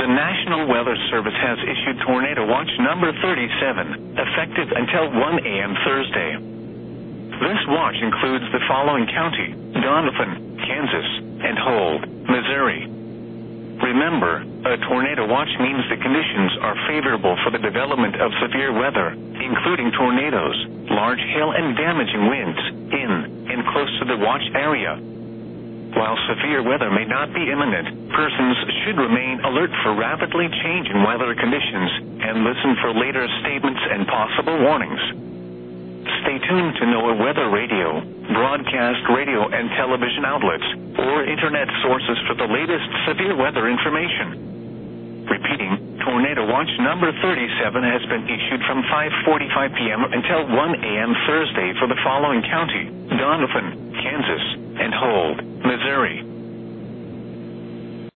The National Weather Service has issued Tornado Watch number 37, effective until 1 a.m. Thursday. This watch includes the following county: Doniphan, Kansas, and Holt, Missouri. Remember, a tornado watch means the conditions are favorable for the development of severe weather, including tornadoes, large hail and damaging winds, in and close to the watch area. While severe weather may not be imminent, persons should remain alert for rapidly changing weather conditions and listen for later statements and possible warnings. Stay tuned to NOAA Weather Radio, broadcast radio and television outlets, or internet sources for the latest severe weather information. Repeating, Tornado Watch number 37 has been issued from 5:45 p.m. until 1 a.m. Thursday for the following county: Doniphan, Kansas, and Holt, Missouri.